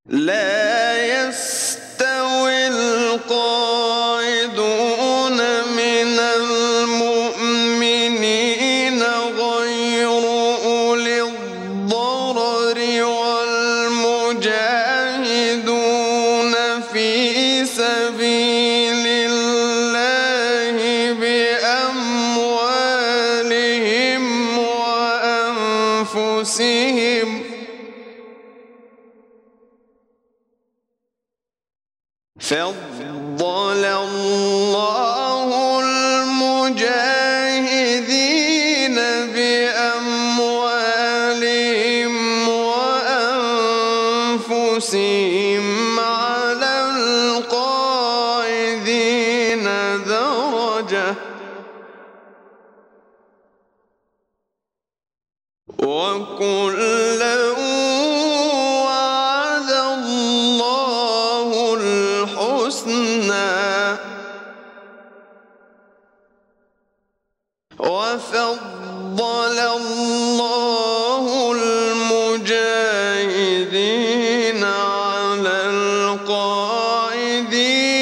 لا يستوي القاعدون من المؤمنين غير أولي الضرر والمجاهدون في سبيل الله بأموالهم وأنفسهم فضل الله المجاهدين بأموالهم وأنفسهم على القاعدين درجة وكلا وعد الله الحسنى وفضل الله المجاهدين على القاعدين